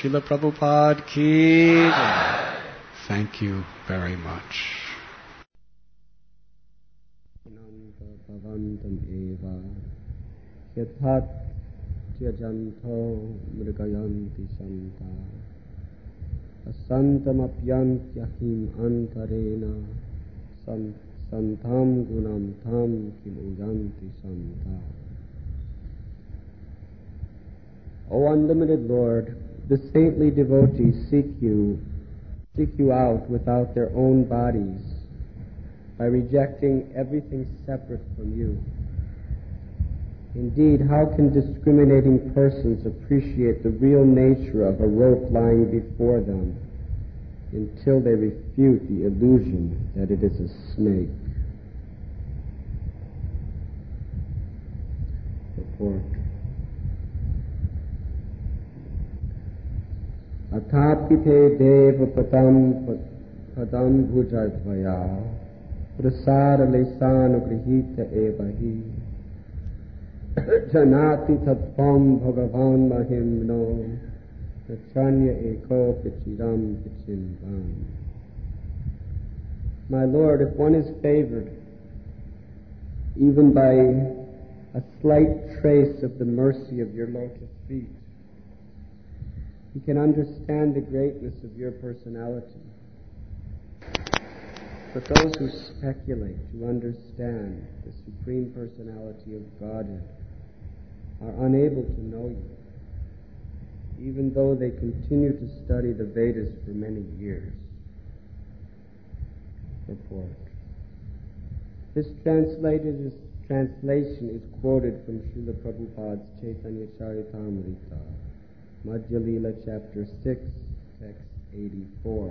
Srila Prabhupada ki jai. Thank you very much. Bhavantam eva yathat tyajanto mrigayanti santa asantam apyantyahim antarena santam gunam tam kim uyanti santa. O unlimited Lord, the saintly devotees seek you out without their own bodies, by rejecting everything separate from you. Indeed, how can discriminating persons appreciate the real nature of a rope lying before them until they refute the illusion that it is a snake? Purport. Atapite deva padam bhujadvaya prasara lesana grihita evahi janati tatvam bhagavan mahimno nachanya eko pichiram pichimvam. My Lord, if one is favored even by a slight trace of the mercy of your lotus feet, he can understand the greatness of your personality. But those who speculate to understand the Supreme Personality of Godhead are unable to know you, even though they continue to study the Vedas for many years. Purport. This translation is quoted from Srila Prabhupada's Chaitanya Charitamrita, Madhya Lila, Chapter 6, Text 84.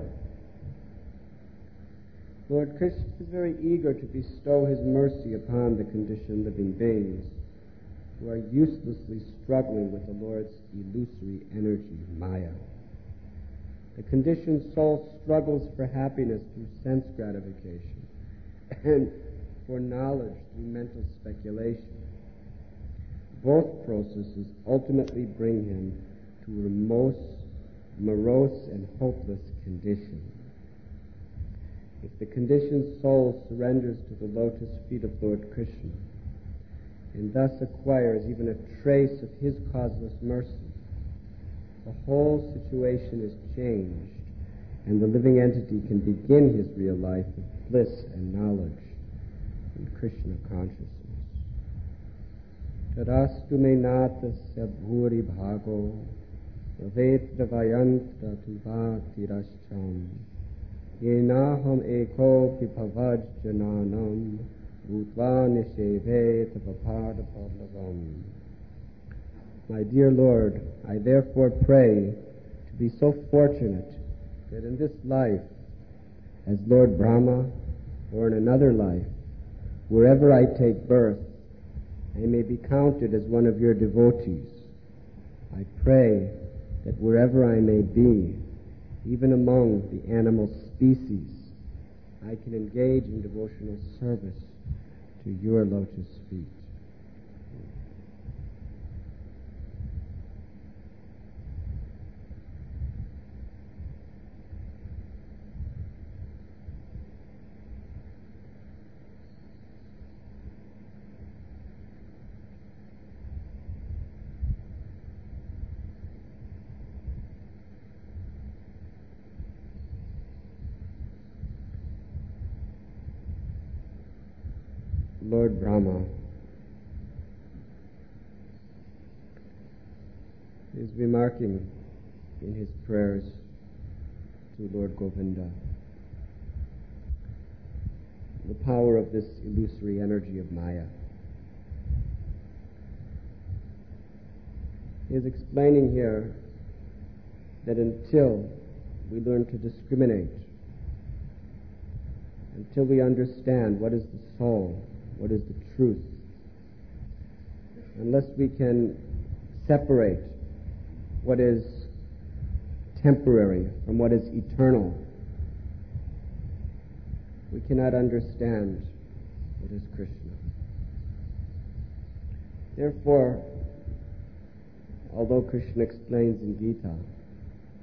Lord Krishna is very eager to bestow his mercy upon the conditioned living beings who are uselessly struggling with the Lord's illusory energy, Maya. The conditioned soul struggles for happiness through sense gratification and for knowledge through mental speculation. Both processes ultimately bring him to a morose and hopeless condition. If the conditioned soul surrenders to the lotus feet of Lord Krishna and thus acquires even a trace of his causeless mercy, the whole situation is changed and the living entity can begin his real life of bliss and knowledge in Krishna consciousness. Tadastu me natasya bhuri bhago vavetra vayantra tuva tirascham yenaham eko pipavad jananam bhutva nisheve tapapada pavlavam. My dear Lord, I therefore pray to be so fortunate that in this life, as Lord Brahma, or in another life, wherever I take birth, I may be counted as one of your devotees. I pray that wherever I may be, even among the animal species, I can engage in devotional service to your lotus feet. Lord Brahma is remarking in his prayers to Lord Govinda the power of this illusory energy of Maya. He is explaining here that until we learn to discriminate, until we understand what is the soul, what is the truth, unless we can separate what is temporary from what is eternal, we cannot understand what is Krishna. Therefore, although Krishna explains in Gita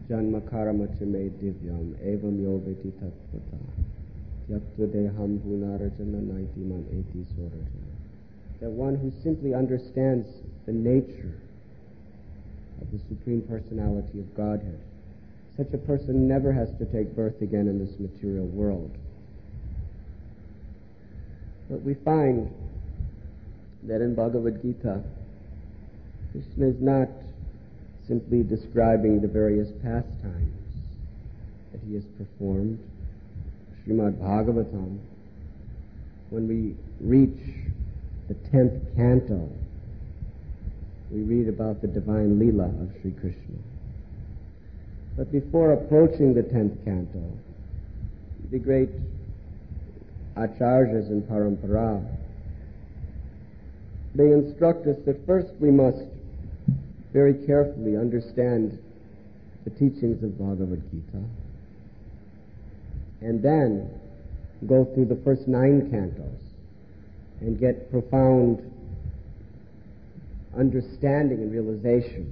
Janmakaramache divyam evam yoveti tatvata yaktudeham punarajana naitiman eti sorajana. That one who simply understands the nature of the Supreme Personality of Godhead, such a person never has to take birth again in this material world. But we find that in Bhagavad Gita, Krishna is not simply describing the various pastimes that he has performed. Srimad Bhagavatam, when we reach the 10th canto, we read about the divine Leela of Sri Krishna. But before approaching the 10th canto, the great Acharyas in Parampara, they instruct us that first we must very carefully understand the teachings of Bhagavad Gita, and then go through the first 9 cantos and get profound understanding and realization.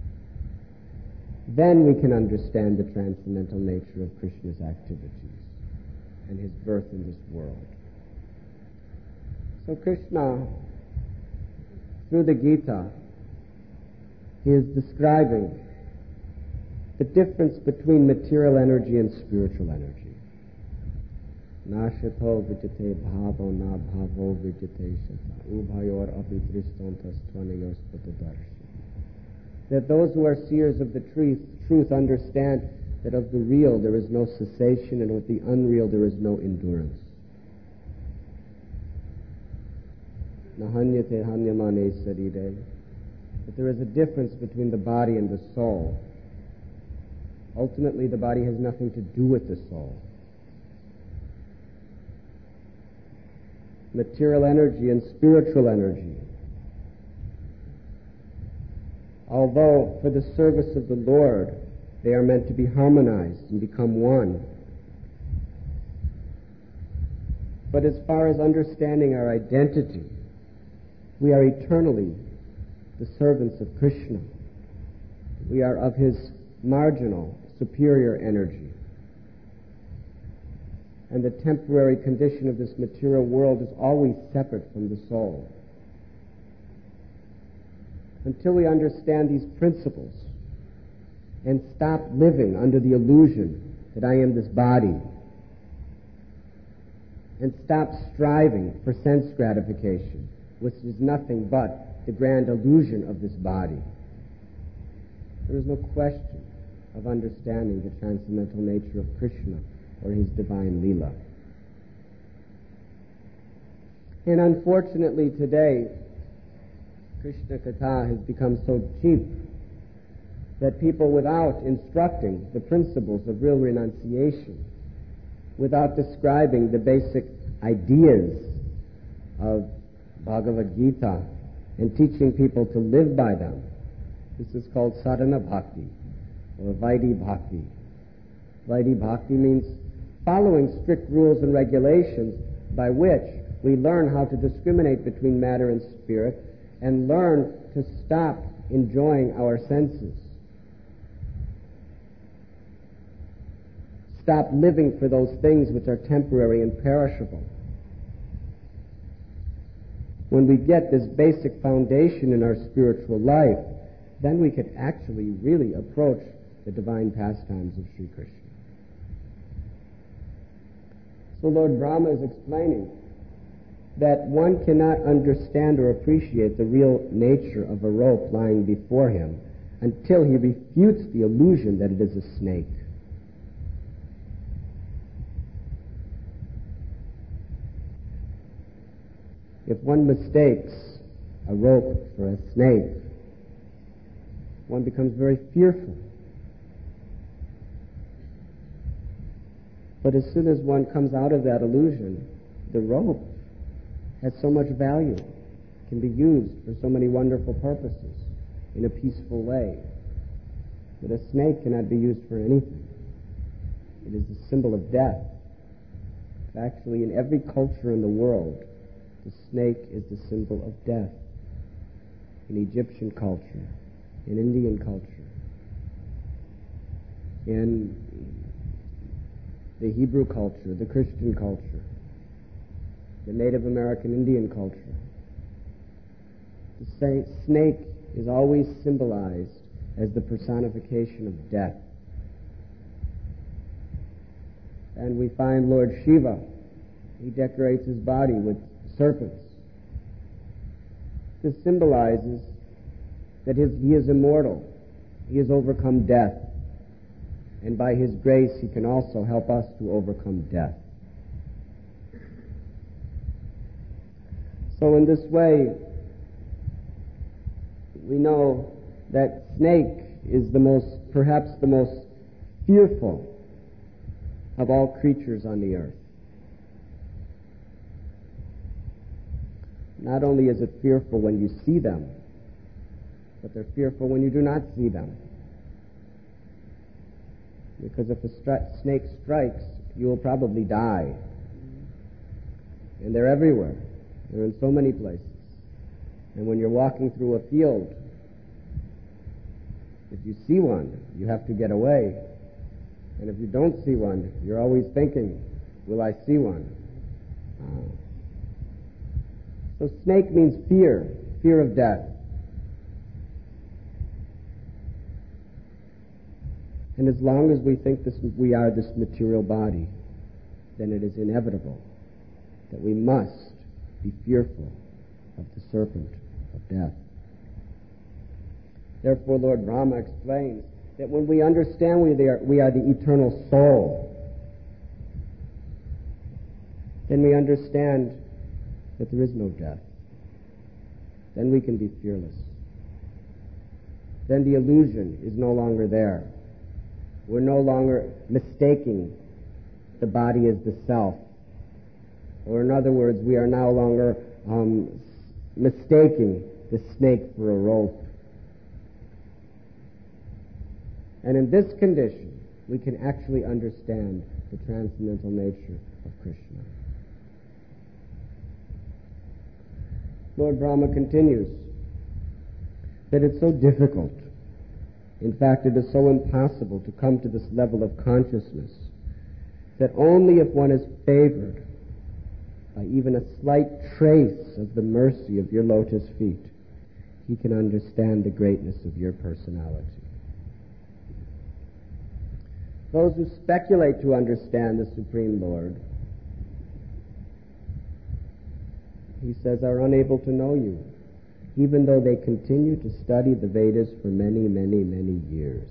Then we can understand the transcendental nature of Krishna's activities and his birth in this world. So Krishna, through the Gita, he is describing the difference between material energy and spiritual energy. Nashato vijate bhavo na bhavo vijate shata ubhayor abhidristontas tvanayos patadarshi. That those who are seers of the truth understand that of the real there is no cessation, and of the unreal there is no endurance. Nahanyate hanyamane sarire. That there is a difference between the body and the soul. Ultimately, the body has nothing to do with the soul. Material energy and spiritual energy, although for the service of the Lord they are meant to be harmonized and become one, but as far as understanding our identity, we are eternally the servants of Krishna. We are of his marginal, superior energy. And the temporary condition of this material world is always separate from the soul. Until we understand these principles and stop living under the illusion that I am this body, and stop striving for sense gratification, which is nothing but the grand illusion of this body, there is no question of understanding the transcendental nature of Krishna or his divine Leela. And unfortunately today, Krishna Katha has become so cheap that people, without instructing the principles of real renunciation, without describing the basic ideas of Bhagavad Gita and teaching people to live by them, this is called sadhana bhakti or vaidhi bhakti. Vaidhi bhakti means following strict rules and regulations by which we learn how to discriminate between matter and spirit and learn to stop enjoying our senses. Stop living for those things which are temporary and perishable. When we get this basic foundation in our spiritual life, then we could actually really approach the divine pastimes of Sri Krishna. So Lord Brahma is explaining that one cannot understand or appreciate the real nature of a rope lying before him until he refutes the illusion that it is a snake. If one mistakes a rope for a snake, one becomes very fearful. But as soon as one comes out of that illusion, the rope has so much value, can be used for so many wonderful purposes in a peaceful way, that a snake cannot be used for anything. It is the symbol of death. Actually, in every culture in the world, the snake is the symbol of death. In Egyptian culture, in Indian culture, in the Hebrew culture, the Christian culture, the Native American Indian culture. The snake is always symbolized as the personification of death. And we find Lord Shiva, he decorates his body with serpents. This symbolizes that he is immortal. He has overcome death. And by his grace, he can also help us to overcome death. So in this way, we know that snake is perhaps the most fearful of all creatures on the earth. Not only is it fearful when you see them, but they're fearful when you do not see them. Because if a snake strikes, you will probably die. And they're everywhere. They're in so many places. And when you're walking through a field, if you see one, you have to get away. And if you don't see one, you're always thinking, will I see one? So snake means fear of death. And as long as we think we are this material body, then it is inevitable that we must be fearful of the serpent of death. Therefore, Lord Brahma explains that when we understand we are the eternal soul, then we understand that there is no death. Then we can be fearless. Then the illusion is no longer there. We're no longer mistaking the body as the self. Or in other words, we are no longer mistaking the snake for a rope. And in this condition, we can actually understand the transcendental nature of Krishna. Lord Brahma continues that it's so difficult. In fact, it is so impossible to come to this level of consciousness that only if one is favored by even a slight trace of the mercy of your lotus feet, he can understand the greatness of your personality. Those who speculate to understand the Supreme Lord, he says, are unable to know you, even though they continue to study the Vedas for many, many, many years.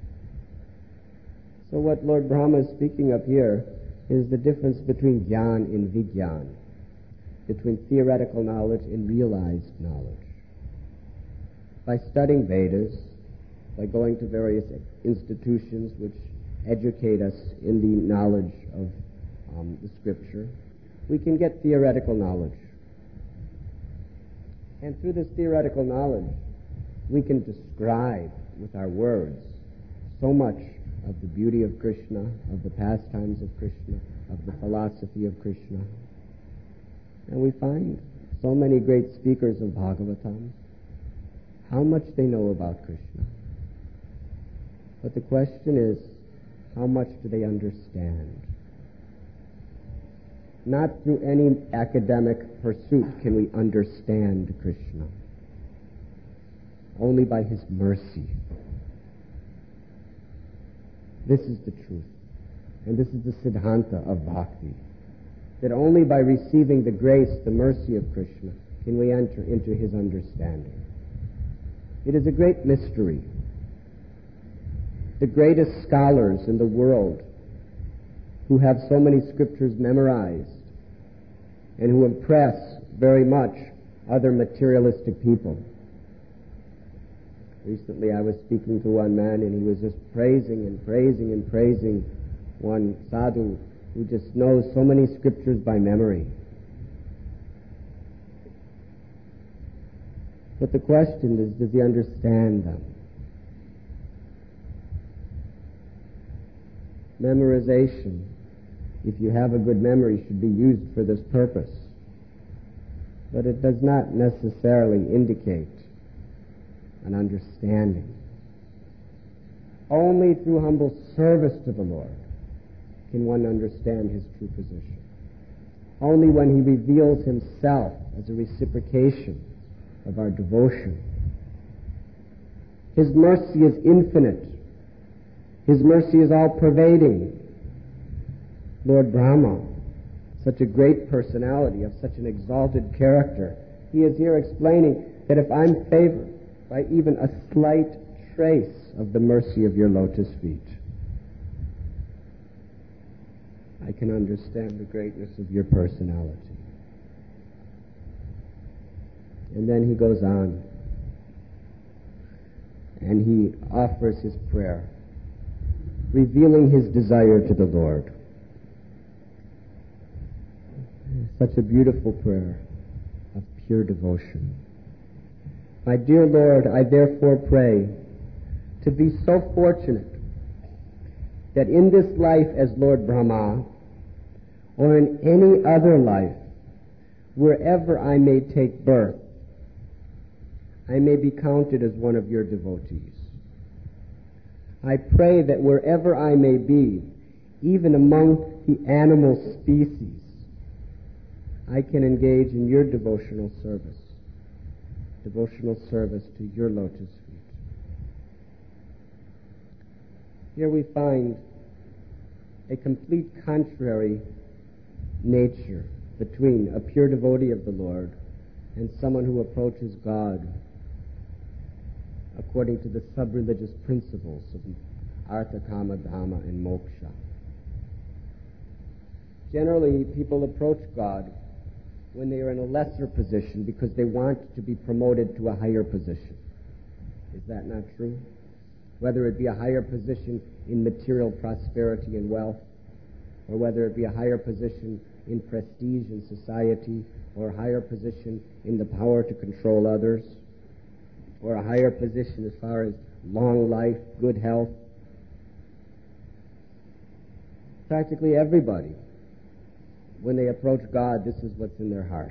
So what Lord Brahma is speaking of here is the difference between jnana and vijnana, between theoretical knowledge and realized knowledge. By studying Vedas, by going to various institutions which educate us in the knowledge of the Scripture, we can get theoretical knowledge. And through this theoretical knowledge, we can describe with our words so much of the beauty of Krishna, of the pastimes of Krishna, of the philosophy of Krishna. And we find so many great speakers of Bhagavatam, how much they know about Krishna. But the question is, how much do they understand? Not through any academic pursuit can we understand Krishna. Only by his mercy. This is the truth. And this is the Siddhanta of Bhakti. That only by receiving the grace, the mercy of Krishna, can we enter into his understanding. It is a great mystery. The greatest scholars in the world, who have so many scriptures memorized and who impress very much other materialistic people. Recently I was speaking to one man and he was just praising and praising and praising one sadhu who just knows so many scriptures by memory. But the question is, does he understand them? Memorization, if you have a good memory, should be used for this purpose. But it does not necessarily indicate an understanding. Only through humble service to the Lord can one understand his true position. Only when he reveals himself as a reciprocation of our devotion. His mercy is infinite. His mercy is all-pervading. Lord Brahma, such a great personality, of such an exalted character, he is here explaining that if I'm favored by even a slight trace of the mercy of your lotus feet, I can understand the greatness of your personality. And then he goes on, and he offers his prayer, revealing his desire to the Lord. Such a beautiful prayer of pure devotion. My dear Lord, I therefore pray to be so fortunate that in this life as Lord Brahma, or in any other life, wherever I may take birth, I may be counted as one of your devotees. I pray that wherever I may be, even among the animal species, I can engage in your devotional service to your lotus feet. Here we find a complete contrary nature between a pure devotee of the Lord and someone who approaches God according to the sub-religious principles of Artha, Kama, Dhamma, and Moksha. Generally, people approach God when they are in a lesser position because they want to be promoted to a higher position. Is that not true? Whether it be a higher position in material prosperity and wealth, or whether it be a higher position in prestige in society, or a higher position in the power to control others, or a higher position as far as long life, good health. Practically everybody, when they approach God, this is what's in their heart.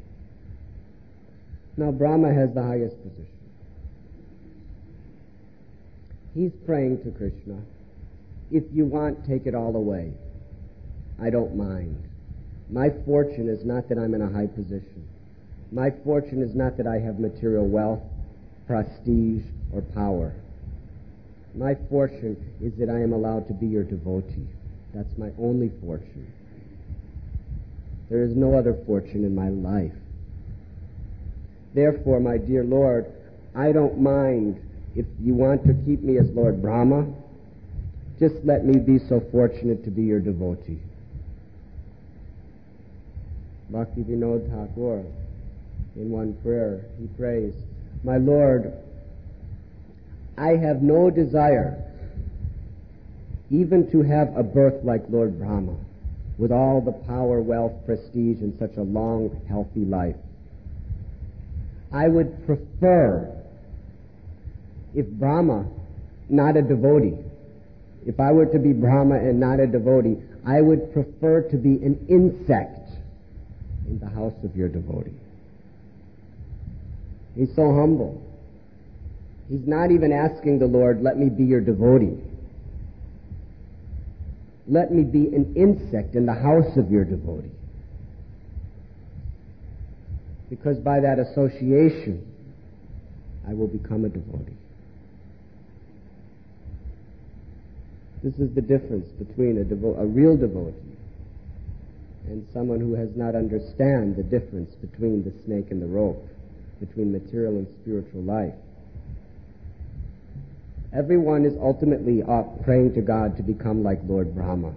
Now, Brahma has the highest position. He's praying to Krishna, if you want, take it all away. I don't mind. My fortune is not that I'm in a high position. My fortune is not that I have material wealth, prestige, or power. My fortune is that I am allowed to be your devotee. That's my only fortune. There is no other fortune in my life. Therefore, my dear Lord, I don't mind if you want to keep me as Lord Brahma. Just let me be so fortunate to be your devotee. Bhaktivinoda Thakur, in one prayer, he prays, my Lord, I have no desire even to have a birth like Lord Brahma, with all the power, wealth, prestige, and such a long, healthy life. I would prefer, if Brahma, not a devotee, if I were to be Brahma and not a devotee, I would prefer to be an insect in the house of your devotee. He's so humble. He's not even asking the Lord, let me be your devotee. Let me be an insect in the house of your devotee. Because by that association, I will become a devotee. This is the difference between a real devotee and someone who has not understand the difference between the snake and the rope, between material and spiritual life. Everyone is ultimately praying to God to become like Lord Brahma.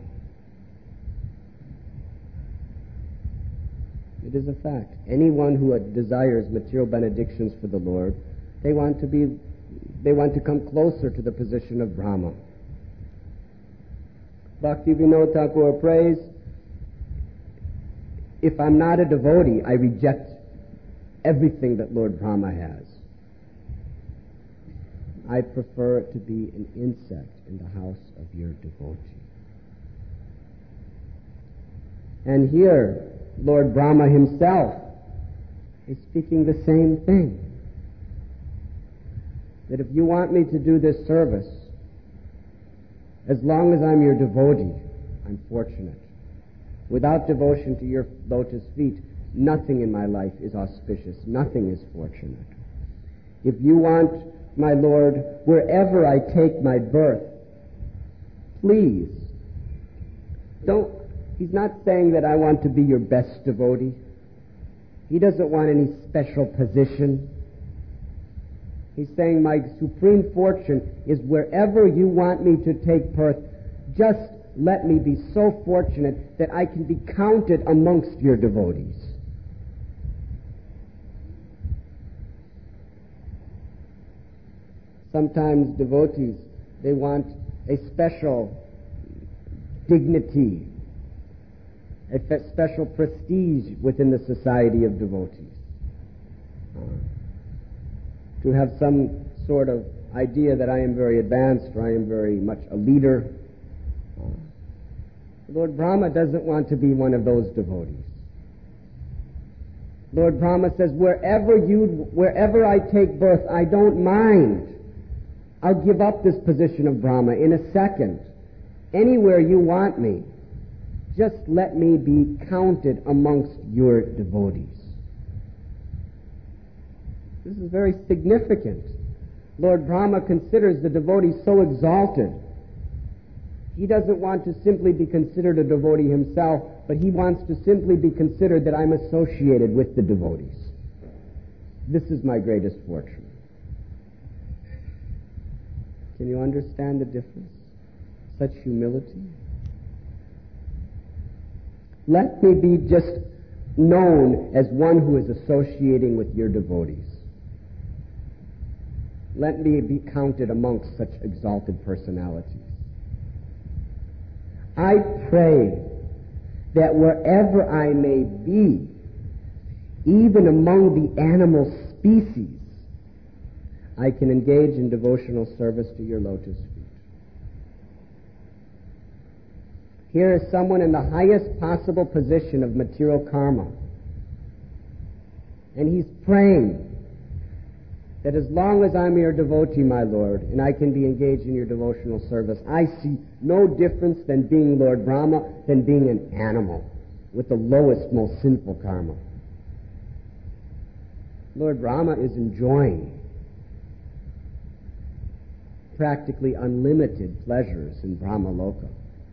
It is a fact. Anyone who desires material benedictions for the Lord, they want to come closer to the position of Brahma. Bhaktivinoda Thakur prays, if I'm not a devotee, I reject everything that Lord Brahma has. I prefer to be an insect in the house of your devotee. And here, Lord Brahma himself is speaking the same thing. That if you want me to do this service, As long as I'm your devotee, I'm fortunate. Without devotion to your lotus feet, nothing in my life is auspicious. Nothing is fortunate. If you want, my Lord, wherever I take my birth, please, he's not saying that I want to be your best devotee. He doesn't want any special position. He's saying my supreme fortune is wherever you want me to take birth, just let me be so fortunate that I can be counted amongst your devotees. Sometimes devotees, they want a special dignity, a special prestige within the society of devotees. To have some sort of idea that I am very advanced or I am very much a leader. Lord Brahma doesn't want to be one of those devotees. Lord Brahma says, wherever I take birth, I don't mind. I'll give up this position of Brahma in a second. Anywhere you want me, just let me be counted amongst your devotees. This is very significant. Lord Brahma considers the devotee so exalted. He doesn't want to simply be considered a devotee himself, but he wants to simply be considered that I'm associated with the devotees. This is my greatest fortune. Can you understand the difference? Such humility. Let me be just known as one who is associating with your devotees. Let me be counted amongst such exalted personalities. I pray that wherever I may be, even among the animal species, I can engage in devotional service to your lotus feet. Here is someone in the highest possible position of material karma. And he's praying that as long as I'm your devotee, my Lord, and I can be engaged in your devotional service, I see no difference than being Lord Brahma than being an animal with the lowest, most sinful karma. Lord Brahma is enjoying practically unlimited pleasures in Brahma Loka,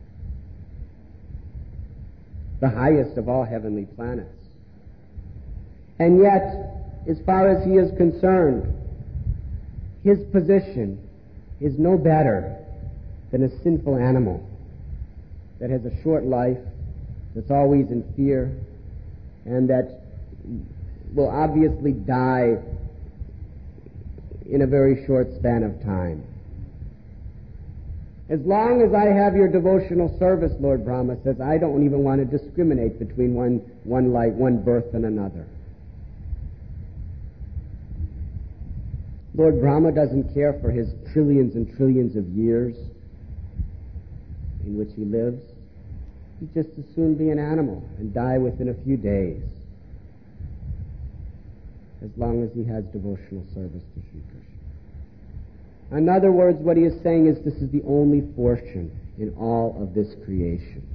the highest of all heavenly planets. And yet, as far as he is concerned, his position is no better than a sinful animal that has a short life, that's always in fear, and that will obviously die in a very short span of time. As long as I have your devotional service, Lord Brahma says, I don't even want to discriminate between one life, one birth and another. Lord Brahma doesn't care for his trillions and trillions of years in which he lives. He'd just as soon be an animal and die within a few days, as long as he has devotional service to Sri Krishna. In other words, what he is saying is this is the only fortune in all of this creation.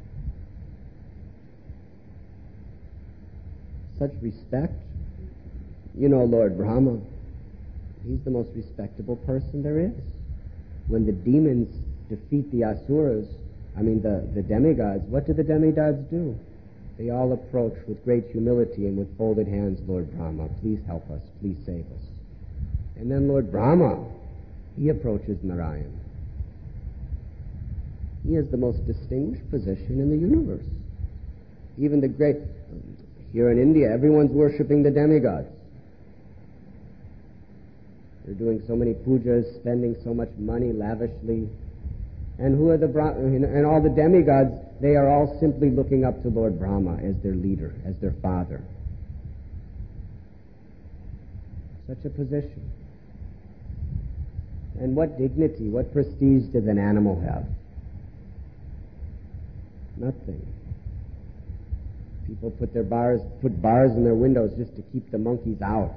Such respect. You know Lord Brahma, he's the most respectable person there is. When the demons defeat the asuras, the demigods, what do the demigods do? They all approach with great humility and with folded hands, Lord Brahma, please help us, please save us. And then Lord Brahma, he approaches Narayan. He has the most distinguished position in the universe. Even the great, here in India, everyone's worshipping the demigods. They're doing so many pujas, spending so much money lavishly. And who are and all the demigods, they are all simply looking up to Lord Brahma as their leader, as their father. Such a position. And what dignity, what prestige does an animal have? Nothing. People put bars in their windows just to keep the monkeys out.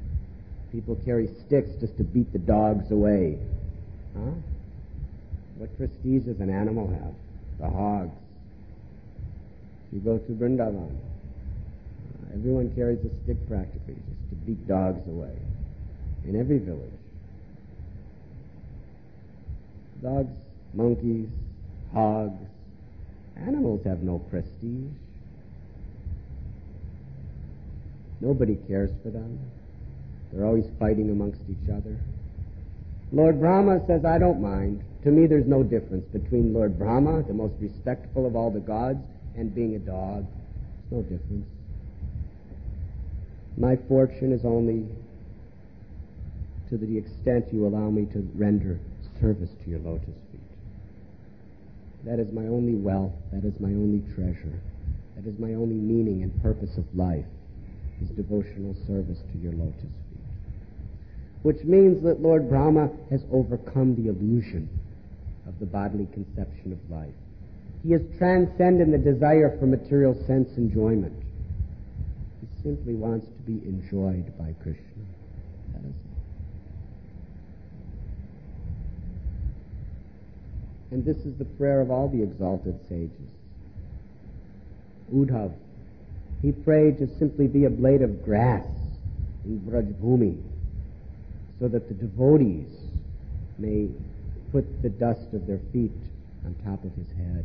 People carry sticks just to beat the dogs away. Huh? What prestige does an animal have? The hogs. You go to Vrindavan, everyone carries a stick practically just to beat dogs away. In every village. Dogs, monkeys, hogs, animals have no prestige. Nobody cares for them. They're always fighting amongst each other. Lord Brahma says, I don't mind. To me, there's no difference between Lord Brahma, the most respectful of all the gods, and being a dog. There's no difference. My fortune is only to the extent you allow me to render service to your lotus feet. That is my only wealth. That is my only treasure. That is my only meaning and purpose of life, is devotional service to your lotus feet. Which means that Lord Brahma has overcome the illusion of the bodily conception of life. He has transcended the desire for material sense enjoyment. He simply wants to be enjoyed by Krishna. That is all. And this is the prayer of all the exalted sages. Uddhav, he prayed to simply be a blade of grass in Brajbhumi, so that the devotees may put the dust of their feet on top of his head.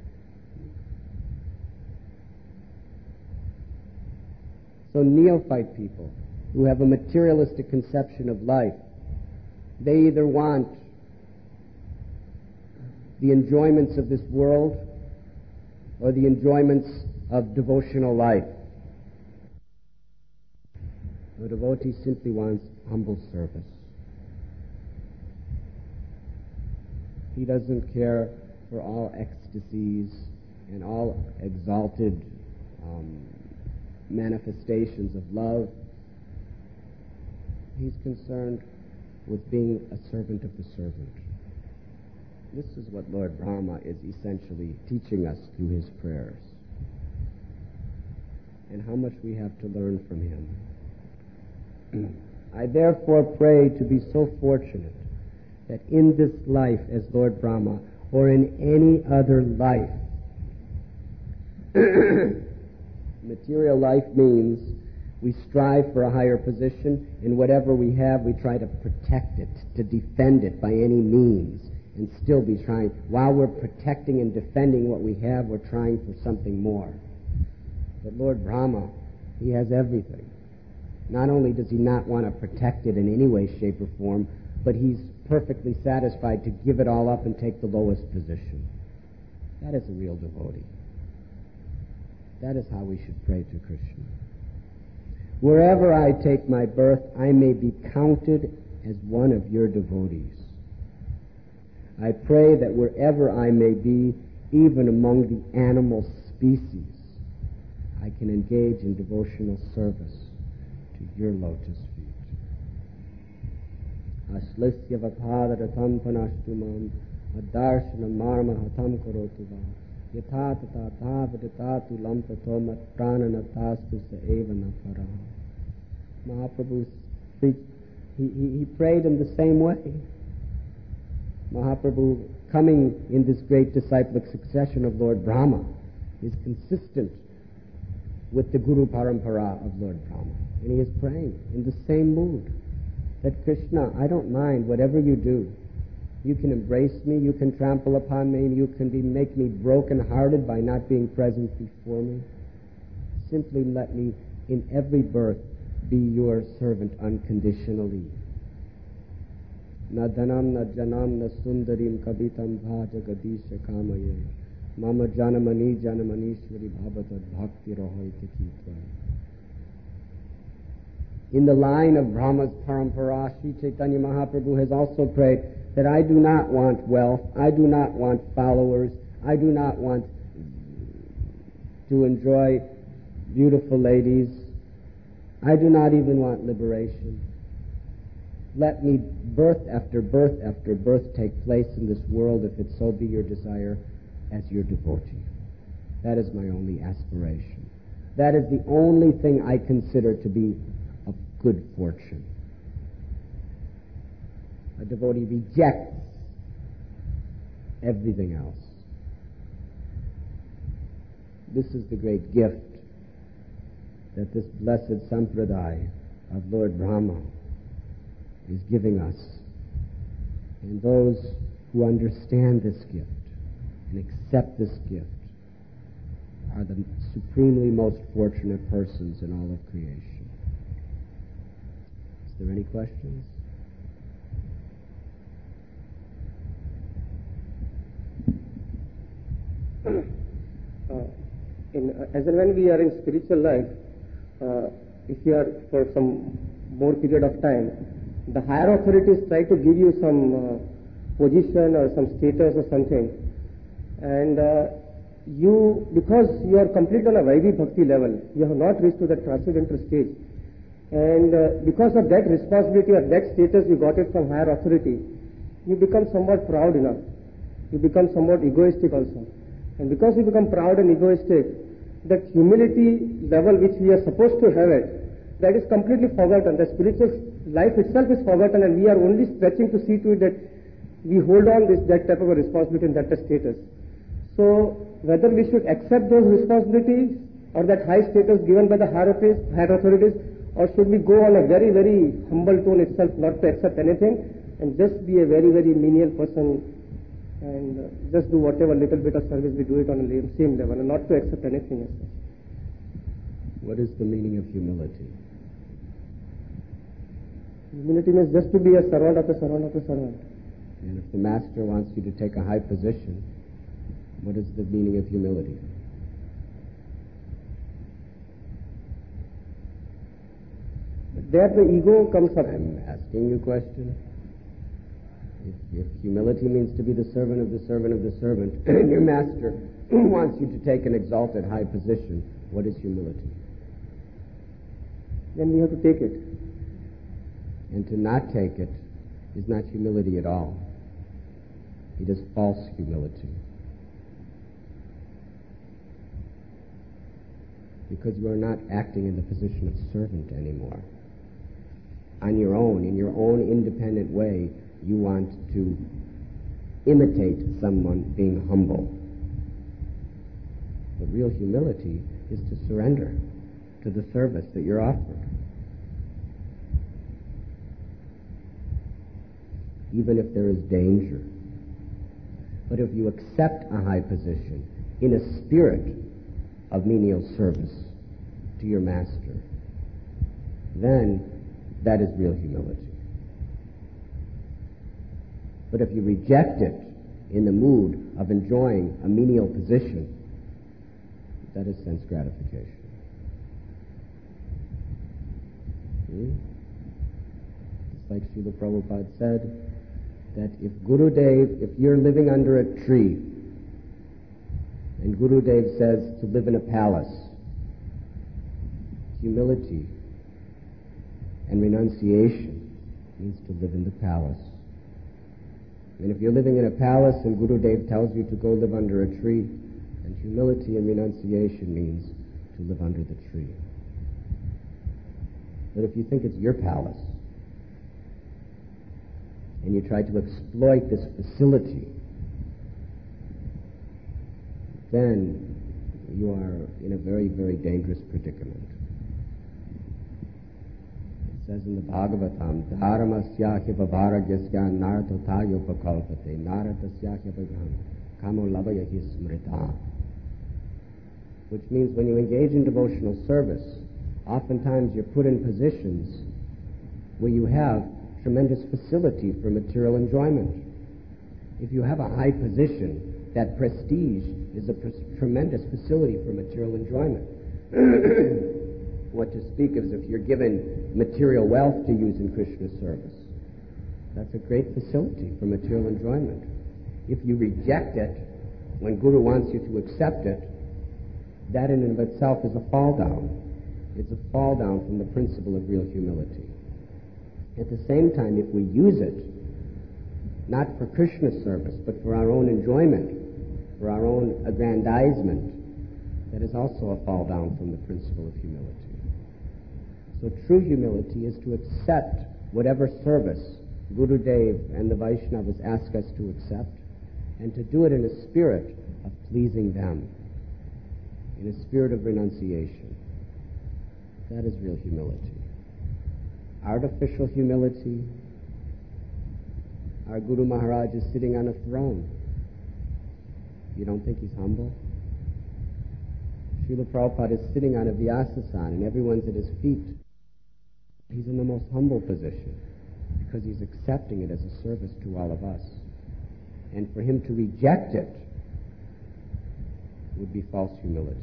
So neophyte people who have a materialistic conception of life, they either want the enjoyments of this world or the enjoyments of devotional life. The devotee simply wants humble service. He doesn't care for all ecstasies and all exalted manifestations of love. He's concerned with being a servant of the servant. This is what Lord Brahma is essentially teaching us through his prayers, and how much we have to learn from him. I therefore pray to be so fortunate that in this life as Lord Brahma, or in any other life, material life means we strive for a higher position. In whatever we have, we try to protect it, to defend it by any means, and still be trying. While we're protecting and defending what we have, we're trying for something more. But Lord Brahma, he has everything. Not only does he not want to protect it in any way, shape, or form, but he's perfectly satisfied to give it all up and take the lowest position. That is a real devotee. That is how we should pray to Krishna. Wherever I take my birth, I may be counted as one of your devotees. I pray that wherever I may be, even among the animal species, I can engage in devotional service to your lotus feet. Ashlasya vapadaratam panashtumam adarshana marma hatam korotu va yatha tata viditatu lampato matprananatastu sa eva napara. Mahaprabhu, he prayed in the same way. Mahaprabhu, coming in this great disciplic succession of Lord Brahma, is consistent with the Guru Parampara of Lord Brahma. And he is praying in the same mood that Krishna, I don't mind whatever you do. You can embrace me, you can trample upon me, you can make me broken-hearted by not being present before me. Simply let me, in every birth, be your servant unconditionally. Na dhanam, na janam, na sundarim kabitam bhaja gadisha kamaye. Mama janamani janamanishwari bhavatad bhakti rohoite kitva. In the line of Brahma's parampara, Sri Chaitanya Mahaprabhu has also prayed that I do not want wealth, I do not want followers, I do not want to enjoy beautiful ladies, I do not even want liberation. Let me, birth after birth after birth, take place in this world, if it so be your desire, as your devotee. That is my only aspiration. That is the only thing I consider to be of good fortune. A devotee rejects everything else. This is the great gift that this blessed Sampradaya of Lord Brahma is giving us. And those who understand this gift and accept this gift are the supremely most fortunate persons in all of creation. Is there any questions? As and when we are in spiritual life, if you are for some more period of time, the higher authorities try to give you some position or some status or something, and you, because you are complete on a Vaidhi Bhakti level, you have not reached to the transcendental stage, and because of that responsibility or that status you got it from higher authority, you become somewhat proud enough. You become somewhat egoistic also. And because you become proud and egoistic, that humility level which we are supposed to have it, that is completely forgotten. The spiritual life itself is forgotten, and we are only stretching to see to it that we hold on that type of a responsibility and that status. So whether we should accept those responsibilities or that high status given by the higher authorities, or should we go on a very, very humble tone itself, not to accept anything and just be a very, very menial person and just do whatever little bit of service we do it on the same level and not to accept anything as such. What is the meaning of humility? Humility means just to be a servant of the servant of the servant. And if the master wants you to take a high position, what is the meaning of humility? There the ego comes up. I'm asking you a question. If humility means to be the servant of the servant of the servant, and your master wants you to take an exalted high position, what is humility? Then we have to take it. And to not take it is not humility at all. It is false humility. Because you are not acting in the position of servant anymore. On your own, in your own independent way, you want to imitate someone being humble. But real humility is to surrender to the service that you're offered. Even if there is danger. But if you accept a high position in a spirit of menial service to your master, then that is real humility. But if you reject it in the mood of enjoying a menial position, that is sense gratification. It's like Srila Prabhupada said, that if you're living under a tree, and Gurudev says to live in a palace, humility and renunciation means to live in the palace. And if you're living in a palace and Gurudev tells you to go live under a tree, then humility and renunciation means to live under the tree. But if you think it's your palace, and you try to exploit this facility, then you are in a very, very dangerous predicament. It says in the Bhagavatam, Dharmasya bhavaragyasya nartotayupakalpate naratasya kamo lavayahi smrita. Which means when you engage in devotional service, oftentimes you're put in positions where you have tremendous facility for material enjoyment. If you have a high position, that prestige is a tremendous facility for material enjoyment. What to speak of is if you're given material wealth to use in Krishna service. That's a great facility for material enjoyment. If you reject it, when Guru wants you to accept it, that in and of itself is a fall down. It's a fall down from the principle of real humility. At the same time, if we use it, not for Krishna service, but for our own enjoyment, for our own aggrandizement, that is also a fall down from the principle of humility. So true humility is to accept whatever service Gurudev and the Vaishnavas ask us to accept, and to do it in a spirit of pleasing them, in a spirit of renunciation. That is real humility. Artificial humility, our Guru Maharaj is sitting on a throne. You don't think he's humble? Srila Prabhupada is sitting on a Vyasasana and everyone's at his feet. He's in the most humble position because he's accepting it as a service to all of us. And for him to reject it would be false humility,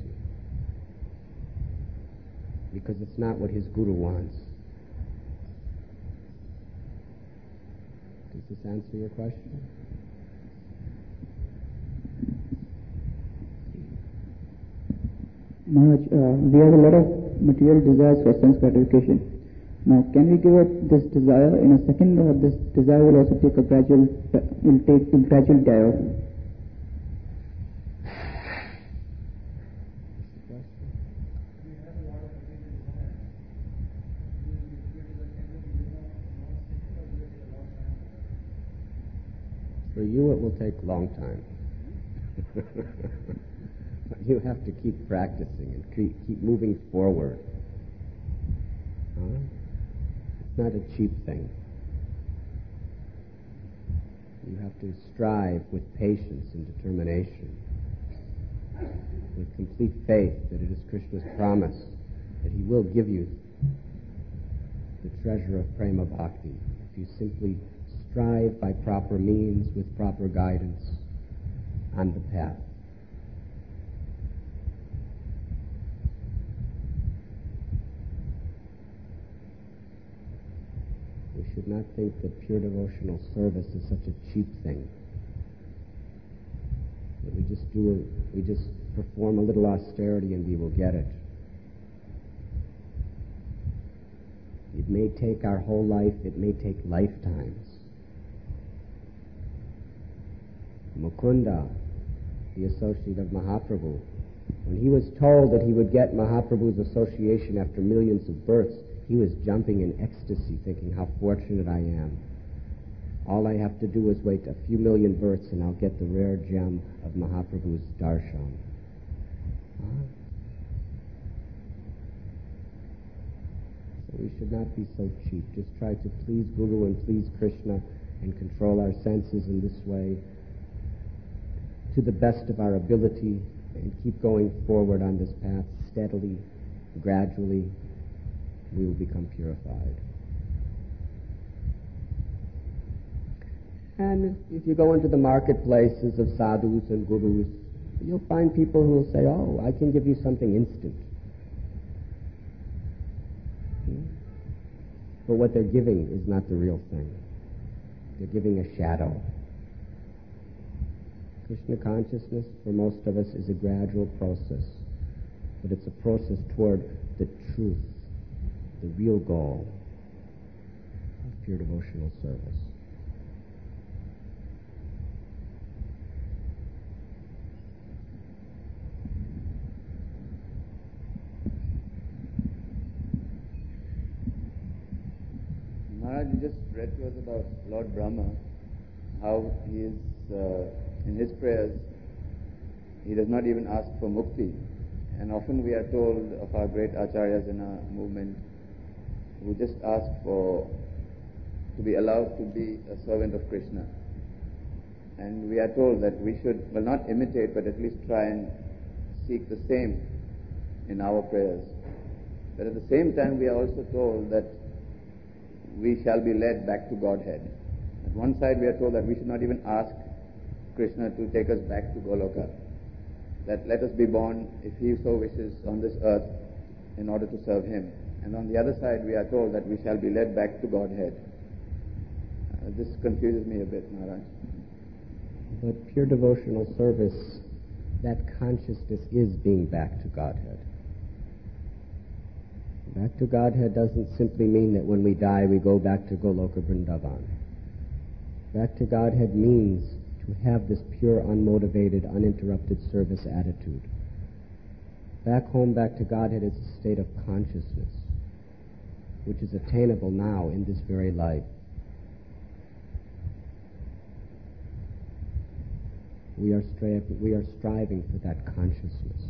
because it's not what his Guru wants. Does this answer your question? Maharaj, we have a lot of material desires for sense gratification. Now, can we give up this desire in a second, or this desire will also take a gradual die off? For you, it will take a long time. You have to keep practicing and keep moving forward. It's not a cheap thing. You have to strive with patience and determination, with complete faith that it is Krishna's promise that he will give you the treasure of prema bhakti if you simply strive by proper means with proper guidance on the path. We should not think that pure devotional service is such a cheap thing. That we just perform a little austerity and we will get it. It may take our whole life, it may take lifetimes. Mukunda, the associate of Mahaprabhu, when he was told that he would get Mahaprabhu's association after millions of births, he was jumping in ecstasy, thinking how fortunate I am. All I have to do is wait a few million births and I'll get the rare gem of Mahaprabhu's darshan. So we should not be so cheap. Just try to please Guru and please Krishna and control our senses in this way to the best of our ability, and keep going forward on this path steadily, gradually. We will become purified. And if you go into the marketplaces of sadhus and gurus, you'll find people who will say, oh, I can give you something instant. But what they're giving is not the real thing. They're giving a shadow. Krishna consciousness, for most of us, is a gradual process. But it's a process toward the truth, the real goal of pure devotional service. Maharaj, you just read to us about Lord Brahma, how he is, in his prayers, he does not even ask for mukti. And often we are told of our great acharyas in our movement who just ask to be allowed to be a servant of Krishna. And we are told that we should, well, not imitate, but at least try and seek the same in our prayers. But at the same time, we are also told that we shall be led back to Godhead. At one side, we are told that we should not even ask Krishna to take us back to Goloka. That let us be born, if he so wishes, on this earth in order to serve him. And on the other side, we are told that we shall be led back to Godhead. This confuses me a bit, Maharaj. But pure devotional service, that consciousness is being back to Godhead. Back to Godhead doesn't simply mean that when we die we go back to Goloka Vrindavan. Back to Godhead means to have this pure, unmotivated, uninterrupted service attitude. Back home, back to Godhead is a state of consciousness, which is attainable now in this very life. We are striving for that consciousness.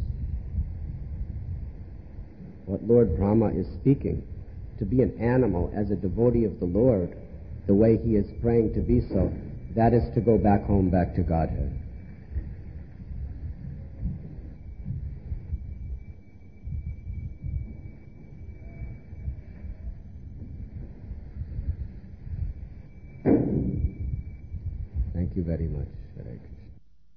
What Lord Brahma is speaking, to be an animal as a devotee of the Lord, the way he is praying to be so, that is to go back home, back to Godhead. Thank you very much, Hare Krishna.